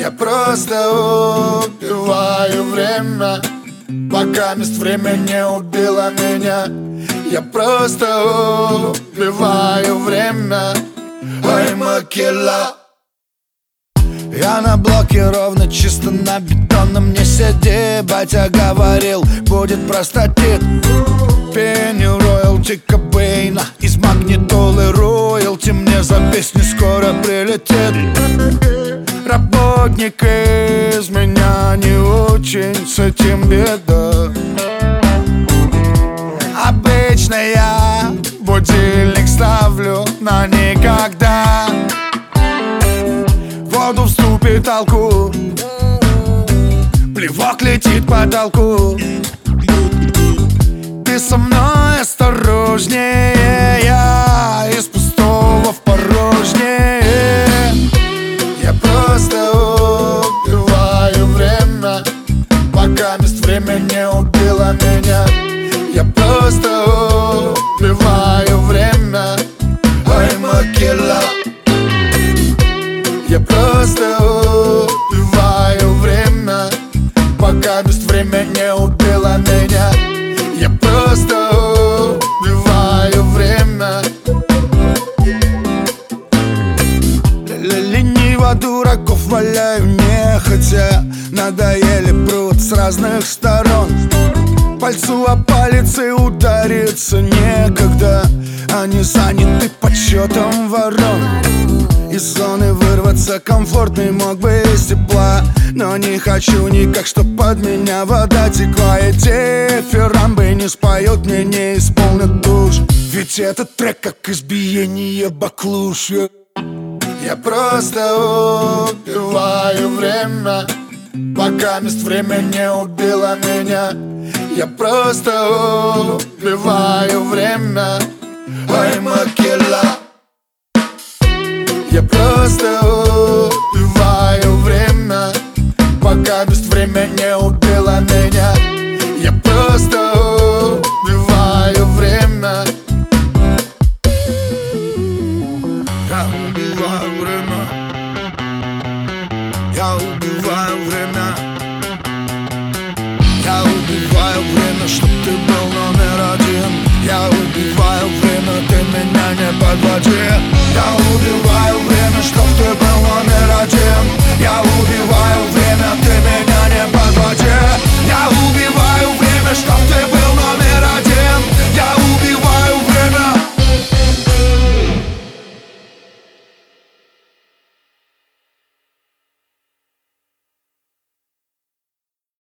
Я просто убиваю время, пока мест время не убило меня. Я просто убиваю время. I'm a killer. Я на блоке ровно, чисто на бетонном не сиди. Батя говорил, будет простатит. Пенил роялти Кобейна из магнитолы роялти. Мне за песню скоро прилетит. Работник из меня не очень, с этим беда. Обычно я будильник ставлю на никогда. В воду вступит алку, плевок летит по потолку. Ты со мной осторожнее, я из пустого в порожнее. Я просто убиваю время, пока мест время не убило меня. Я просто убиваю время. I'm a killer. Я просто убиваю время, пока мест время не убило меня. Я просто убиваю время. Лениво дураков валяю нехотя. Надоели пруд с разных сторон. Пальцу о палец и удариться некогда. Они заняты подсчетом ворон. Из зоны вырваться комфортный мог бы из тепла, но не хочу никак, чтоб под меня вода текла. И дифирамбы не споют, мне не исполнят душ. Ведь этот трек как избиение баклуш. Я просто убиваю время, пока мест время не убило меня. Я просто убиваю время. I'm a killer. Я просто убиваю время, пока мест время не убило меня. Я просто убиваю время. Я убиваю время. Я убиваю время. Я убиваю время, чтоб ты был номер один. Я убиваю время, ты меня не подводи. Я убиваю время, чтоб ты был